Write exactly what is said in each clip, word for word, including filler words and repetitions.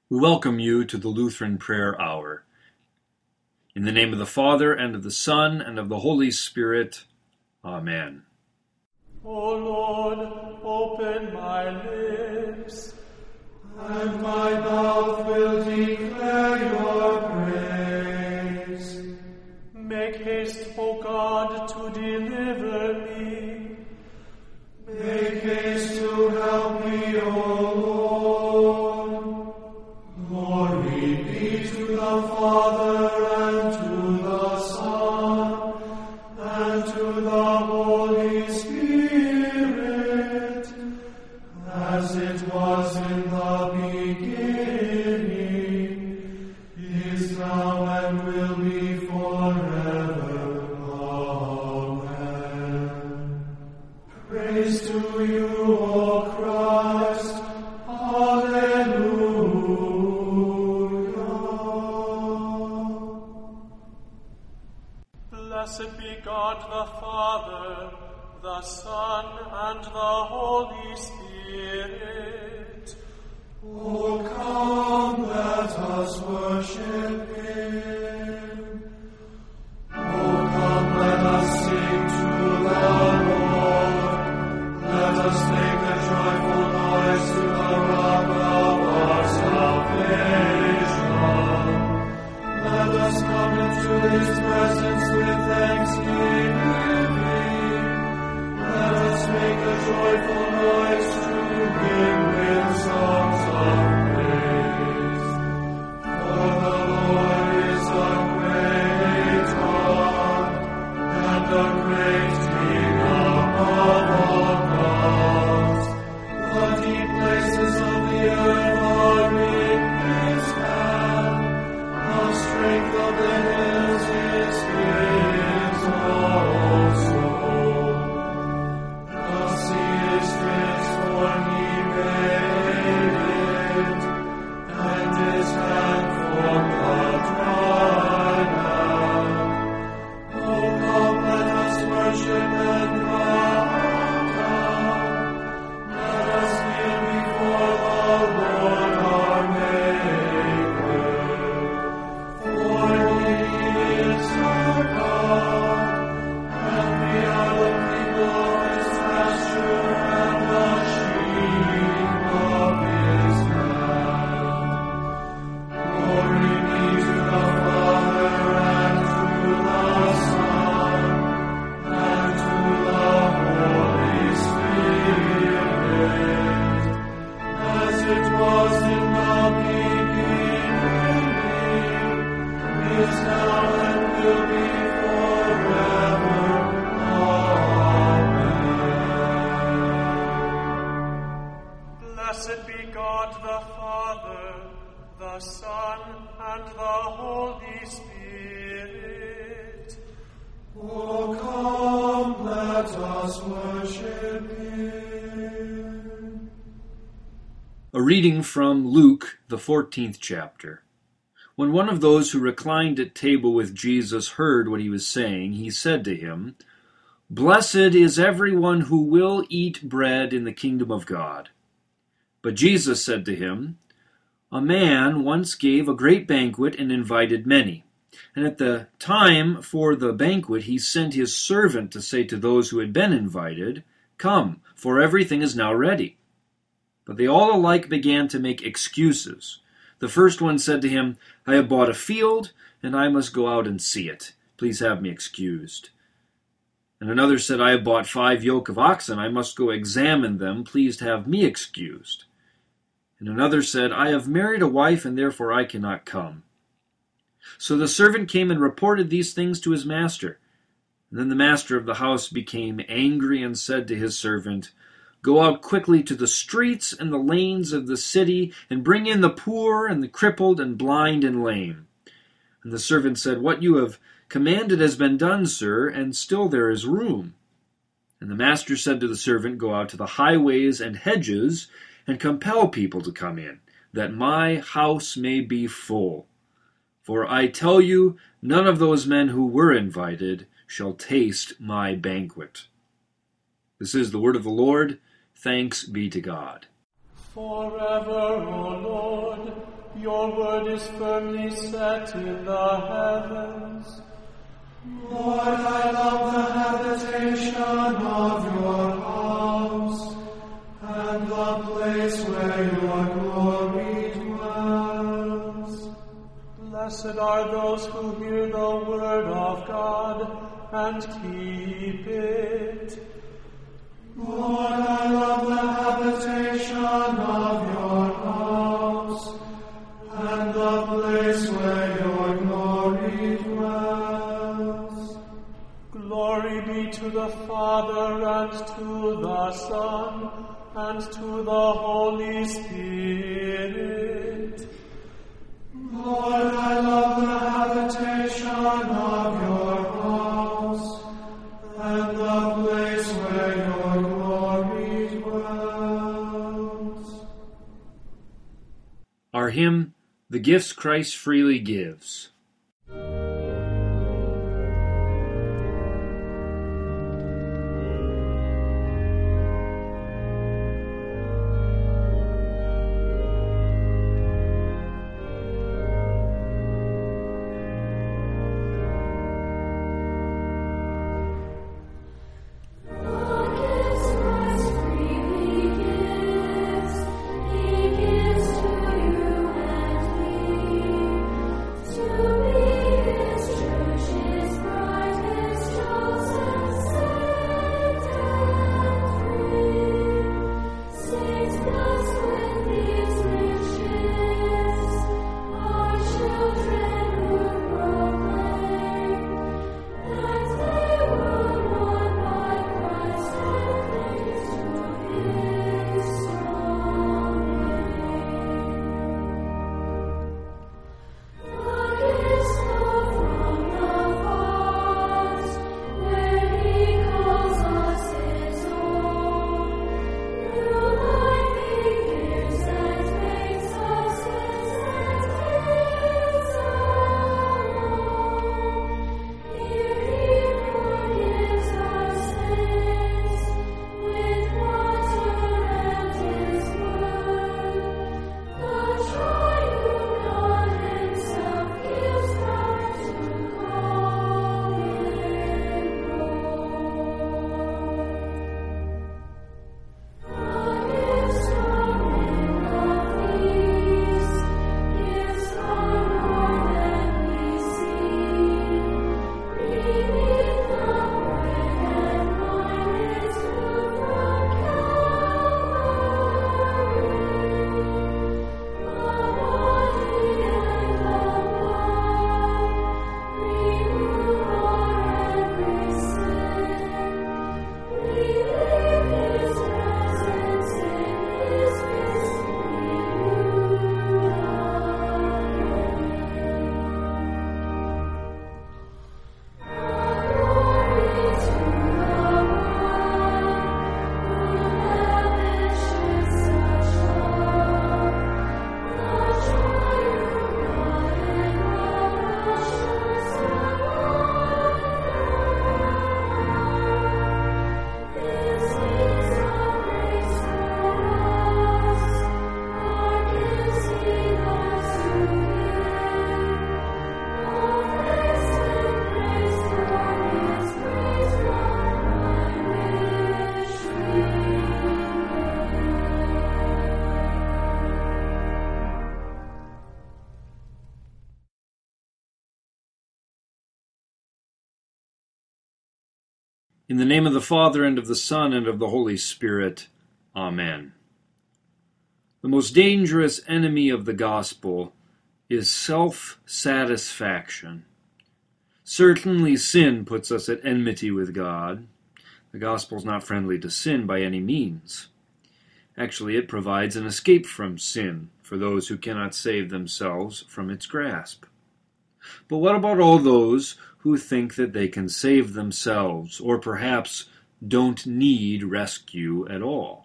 We welcome you to the Lutheran Prayer Hour. In the name of the Father, and of the Son, and of the Holy Spirit. Amen. O Lord, open my lips, and my mouth will declare your praise. Make haste, O God, to deliver me. Make haste to help me, O Lord. Glory be to the Father, and to the Son, and to the Holy Spirit, as it was in the beginning, is now, and will be forever. Amen. Praise to you, O Christ. Hallelujah. Blessed be God the Father, the Son, and the Holy Spirit. O come, let us worship Him. O come, let us sing to the Lord. Let us make a joyful noise to the rock of our salvation. Let us come into His presence with thanksgiving. Let us make a joyful noise to Him with songs of praise. For the Lord is a great God, and a great King above all gods. The deep places of the earth are in His hand. The strength of the hills is His also. The sea is His, for He made it, and His hand formed the dry land. Oh, come, let us worship and bow down. Let us kneel before the Lord our Maker. For He is our God, and we are the people of His pasture and the sheep of His hand. Glory be to the Father, and to the Son, and to the Holy Spirit, as it was in the beginning, is now, and will be forever. Amen. Blessed be God the Father, the Son, and the Holy Spirit. O come, let us worship Him. A reading from Luke, the fourteenth chapter. When one of those who reclined at table with Jesus heard what he was saying, he said to him, "Blessed is everyone who will eat bread in the kingdom of God." But Jesus said to him, "A man once gave a great banquet and invited many. And at the time for the banquet he sent his servant to say to those who had been invited, 'Come, for everything is now ready.' But they all alike began to make excuses. The first one said to him, 'I have bought a field, and I must go out and see it. Please have me excused.' And another said, 'I have bought five yoke of oxen. I must go examine them. Please have me excused.' And another said, 'I have married a wife, and therefore I cannot come.' So the servant came and reported these things to his master. And then the master of the house became angry and said to his servant, 'Go out quickly to the streets and the lanes of the city, and bring in the poor and the crippled and blind and lame.' And the servant said, 'What you have commanded has been done, sir, and still there is room.' And the master said to the servant, 'Go out to the highways and hedges, and compel people to come in, that my house may be full. For I tell you, none of those men who were invited shall taste my banquet." This is the word of the Lord. Thanks be to God. Forever, O Lord, Your word is firmly set in the heavens. Lord, I love the habitation of your house, and the place where your glory dwells. Blessed are those who hear the word of God and keep it. Lord, I love the habitation of your house, and the place where your glory dwells. Glory be to the Father, and to the Son, and to the Holy Spirit. Lord, I love the habitation of your house, and the place where your glory dwells. Our hymn, The Gifts Christ Freely Gives. In the name of the Father, and of the Son, and of the Holy Spirit. Amen. The most dangerous enemy of the gospel is self-satisfaction. Certainly sin puts us at enmity with God. The gospel is not friendly to sin by any means. Actually, it provides an escape from sin for those who cannot save themselves from its grasp. But what about all those who think that they can save themselves, or perhaps don't need rescue at all?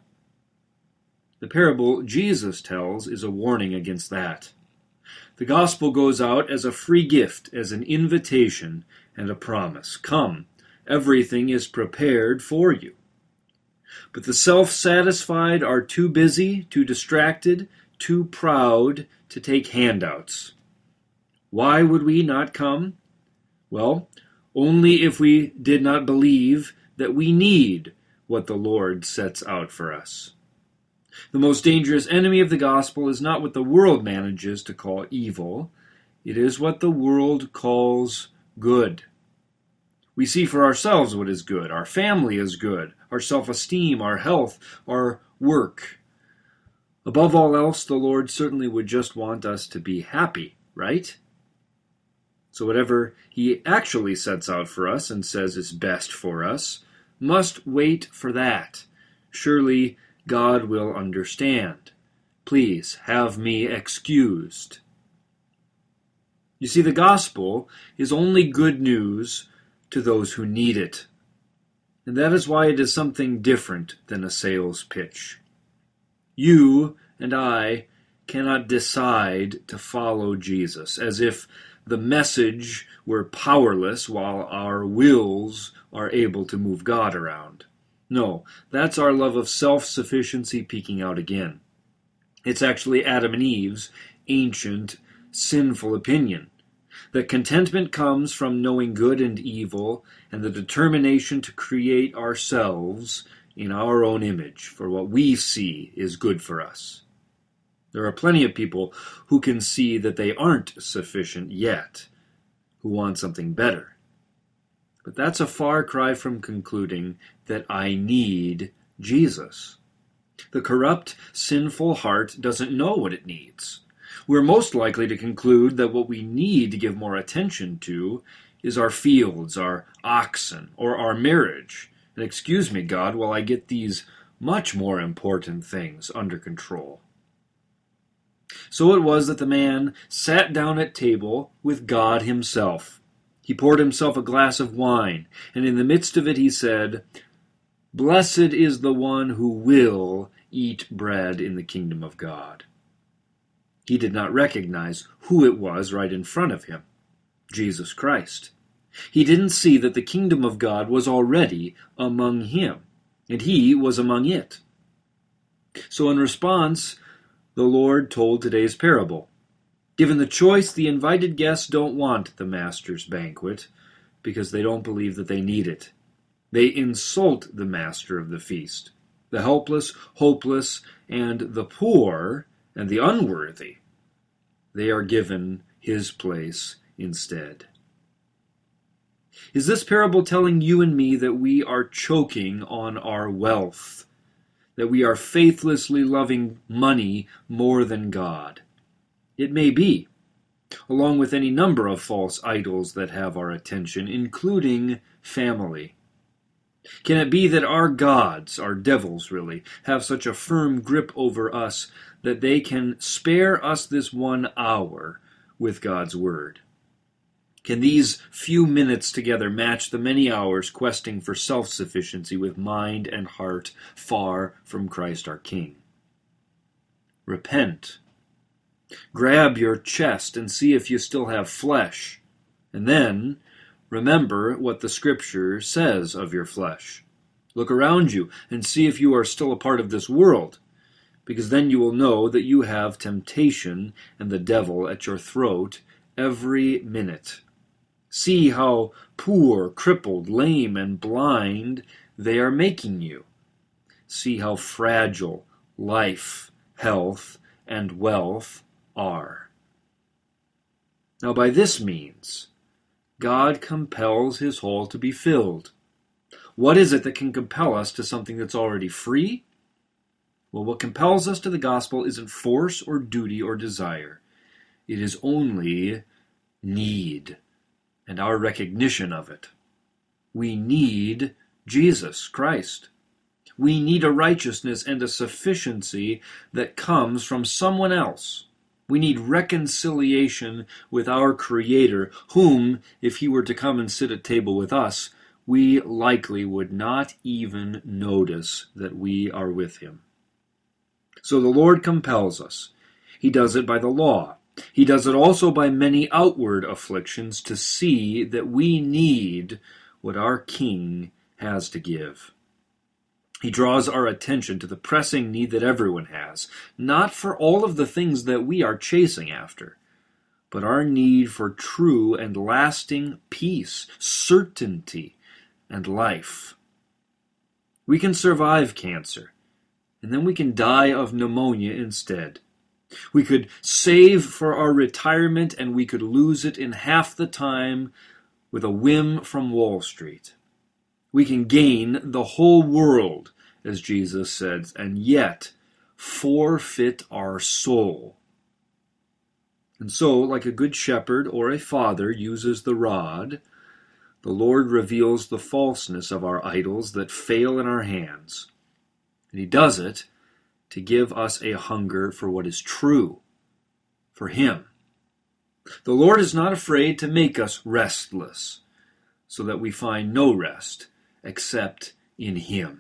The parable Jesus tells is a warning against that. The gospel goes out as a free gift, as an invitation and a promise. Come, everything is prepared for you. But the self-satisfied are too busy, too distracted, too proud to take handouts. Why would we not come? Well, only if we did not believe that we need what the Lord sets out for us. The most dangerous enemy of the gospel is not what the world manages to call evil. It is what the world calls good. We see for ourselves what is good. Our family is good. Our self-esteem, our health, our work. Above all else, the Lord certainly would just want us to be happy, right? So whatever he actually sets out for us and says is best for us must wait for that. Surely God will understand. Please have me excused. You see, the gospel is only good news to those who need it. And that is why it is something different than a sales pitch. You and I cannot decide to follow Jesus, as if the message were powerless while our wills are able to move God around. No, that's our love of self-sufficiency peeking out again. It's actually Adam and Eve's ancient, sinful opinion, that contentment comes from knowing good and evil and the determination to create ourselves in our own image for what we see is good for us. There are plenty of people who can see that they aren't sufficient yet, who want something better. But that's a far cry from concluding that I need Jesus. The corrupt, sinful heart doesn't know what it needs. We're most likely to conclude that what we need to give more attention to is our fields, our oxen, or our marriage. And excuse me, God, while I get these much more important things under control. So it was that the man sat down at table with God himself. He poured himself a glass of wine, and in the midst of it he said, "Blessed is the one who will eat bread in the kingdom of God." He did not recognize who it was right in front of him, Jesus Christ. He didn't see that the kingdom of God was already among him, and he was among it. So in response, the Lord told today's parable. Given the choice, the invited guests don't want the master's banquet because they don't believe that they need it. They insult the master of the feast. The helpless, hopeless, and the poor and the unworthy, they are given his place instead. Is this parable telling you and me that we are choking on our wealth, that we are faithlessly loving money more than God? It may be, along with any number of false idols that have our attention, including family. Can it be that our gods, our devils really, have such a firm grip over us that they can spare us this one hour with God's word? Can these few minutes together match the many hours questing for self-sufficiency with mind and heart far from Christ our King? Repent. Grab your chest and see if you still have flesh. And then remember what the Scripture says of your flesh. Look around you and see if you are still a part of this world, because then you will know that you have temptation and the devil at your throat every minute. See how poor, crippled, lame, and blind they are making you. See how fragile life, health, and wealth are. Now by this means, God compels his hall to be filled. What is it that can compel us to something that's already free? Well, what compels us to the gospel isn't force or duty or desire. It is only need and our recognition of it. We need Jesus Christ. We need a righteousness and a sufficiency that comes from someone else. We need reconciliation with our Creator, whom, if he were to come and sit at table with us, we likely would not even notice that we are with him. So the Lord compels us. He does it by the law. He does it also by many outward afflictions to see that we need what our King has to give. He draws our attention to the pressing need that everyone has, not for all of the things that we are chasing after, but our need for true and lasting peace, certainty, and life. We can survive cancer, and then we can die of pneumonia instead. We could save for our retirement, and we could lose it in half the time with a whim from Wall Street. We can gain the whole world, as Jesus said, and yet forfeit our soul. And so, like a good shepherd or a father uses the rod, the Lord reveals the falseness of our idols that fail in our hands. And he does it to give us a hunger for what is true, for him. The Lord is not afraid to make us restless, so that we find no rest except in him.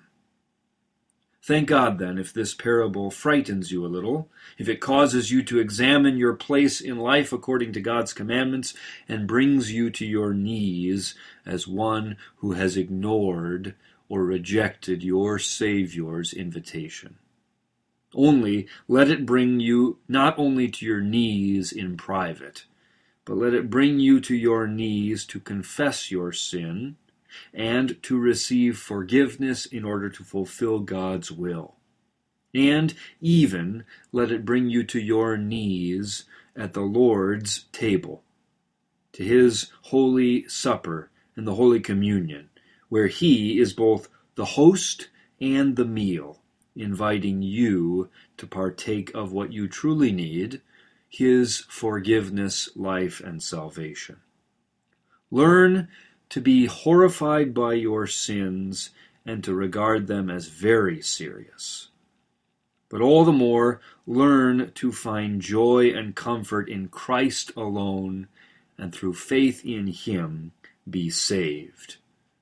Thank God, then, if this parable frightens you a little, if it causes you to examine your place in life according to God's commandments and brings you to your knees as one who has ignored or rejected your Savior's invitation. Only let it bring you not only to your knees in private, but let it bring you to your knees to confess your sin and to receive forgiveness in order to fulfill God's will. And even let it bring you to your knees at the Lord's table, to his holy supper and the Holy Communion, where he is both the host and the meal, inviting you to partake of what you truly need, his forgiveness, life, and salvation. Learn to be horrified by your sins and to regard them as very serious. But all the more, learn to find joy and comfort in Christ alone, and through faith in him be saved.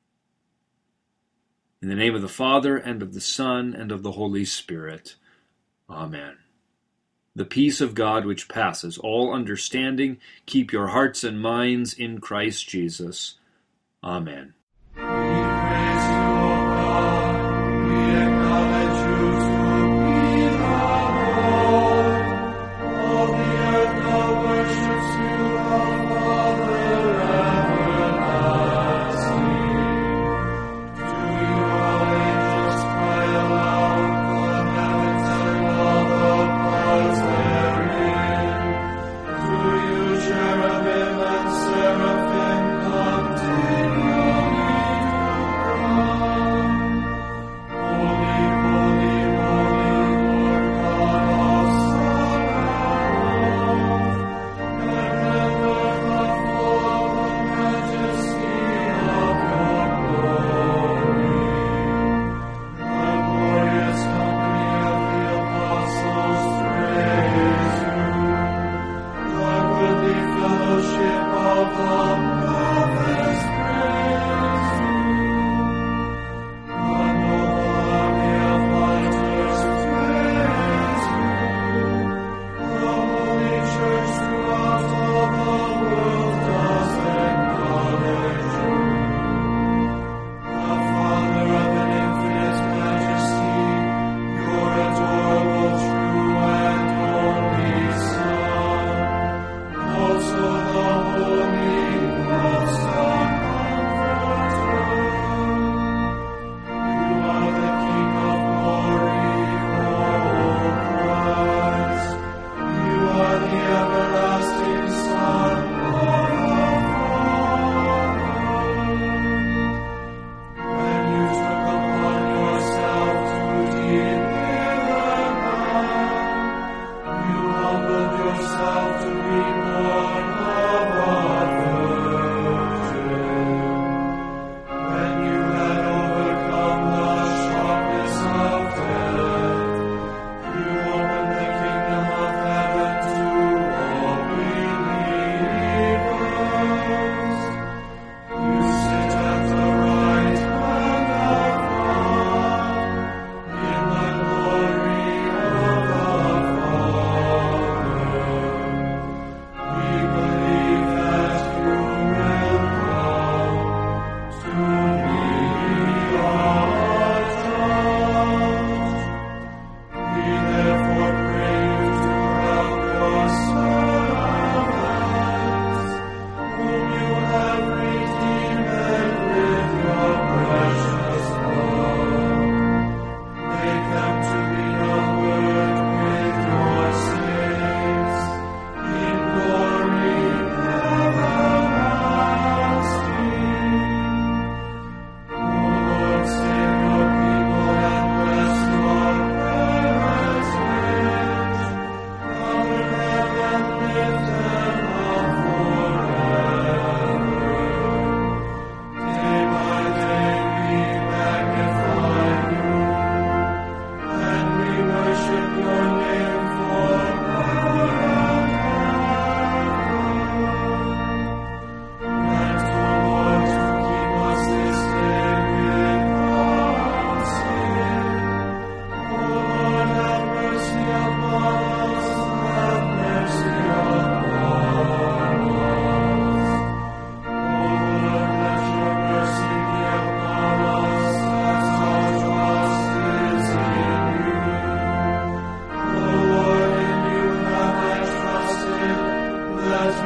In the name of the Father, and of the Son, and of the Holy Spirit. Amen. The peace of God which passes all understanding, keep your hearts and minds in Christ Jesus. Amen. We praise you, O God. We acknowledge you to be our Lord. All the earth now worships you, our Father everlasting. To you all angels cry aloud, the heavens and all the powers therein. To you cherubim and seraphim come to you.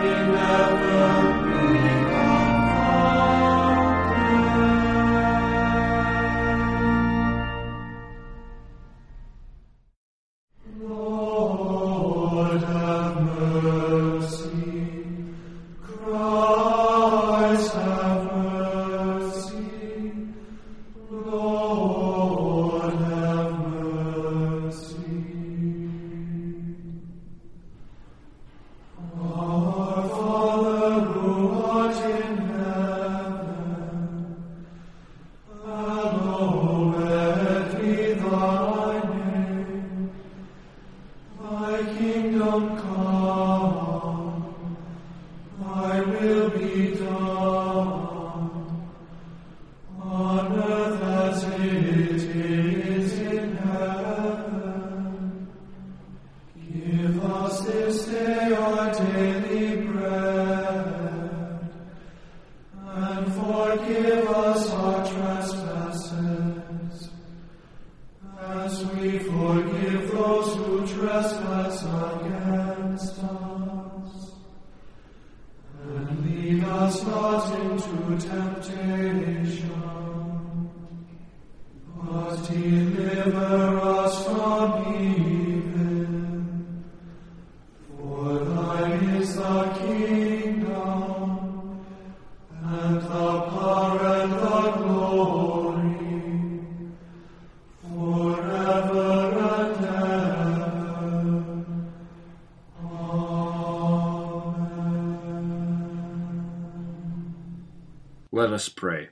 Let us pray.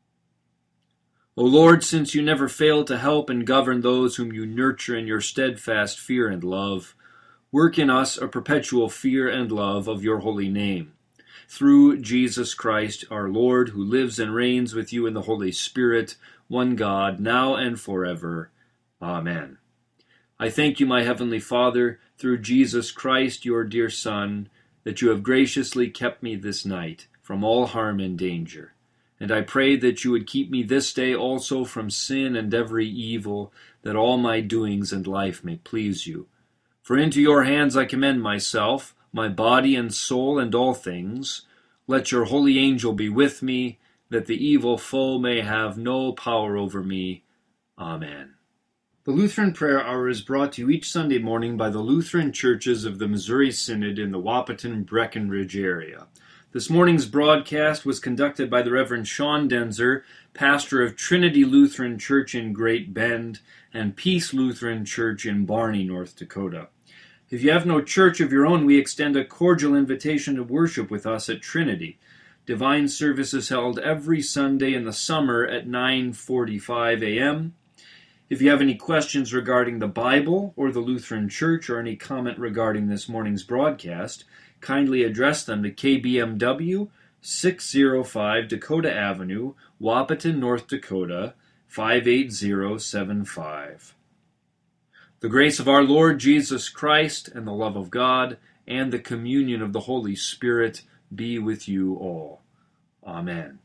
O Lord, since you never fail to help and govern those whom you nurture in your steadfast fear and love, work in us a perpetual fear and love of your holy name. Through Jesus Christ, our Lord, who lives and reigns with you in the Holy Spirit, one God, now and forever. Amen. I thank you, my heavenly Father, through Jesus Christ, your dear Son, that you have graciously kept me this night from all harm and danger. And I pray that you would keep me this day also from sin and every evil, that all my doings and life may please you. For into your hands I commend myself, my body and soul, and all things. Let your holy angel be with me, that the evil foe may have no power over me. Amen. The Lutheran Prayer Hour is brought to you each Sunday morning by the Lutheran Churches of the Missouri Synod in the Wahpeton-Breckenridge area. This morning's broadcast was conducted by the Reverend Sean Denzer, pastor of Trinity Lutheran Church in Great Bend and Peace Lutheran Church in Barney, North Dakota. If you have no church of your own, we extend a cordial invitation to worship with us at Trinity. Divine service is held every Sunday in the summer at nine forty-five a.m. If you have any questions regarding the Bible or the Lutheran Church or any comment regarding this morning's broadcast, kindly address them to K B M W, six oh five Dakota Avenue, Wahpeton, North Dakota, five eight zero seven five. The grace of our Lord Jesus Christ and the love of God and the communion of the Holy Spirit be with you all. Amen.